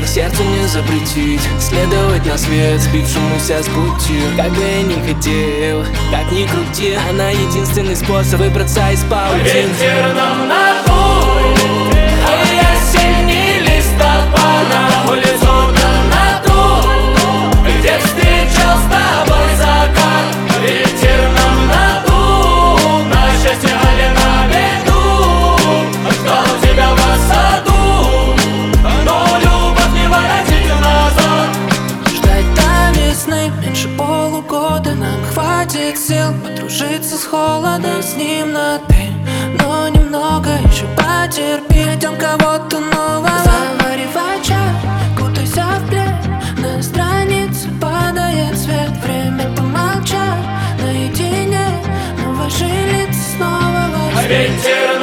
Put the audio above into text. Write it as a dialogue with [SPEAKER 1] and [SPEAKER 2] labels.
[SPEAKER 1] Сердцу не запретить следовать на свет, сбившемуся с пути. Как бы я не хотел, как ни крути, она единственный способ выбраться из паутины.
[SPEAKER 2] Ветер нам надул, и осенний листопад на улицу надул, где встречал с тобой закат. Ветер нам надул, на счастье или на беду, ждал тебя в саду, но любовь не воротит назад.
[SPEAKER 3] Ждать до весны меньше полугода, нам хватит сил подружиться с холодом, с ним на ты, но немного еще потерпи, ждем кого-то нового. Заваривай чай, кутайся в плед, на странице падает свет. Время помолчать наедине, но ваши лица снова во сне.
[SPEAKER 2] Ветер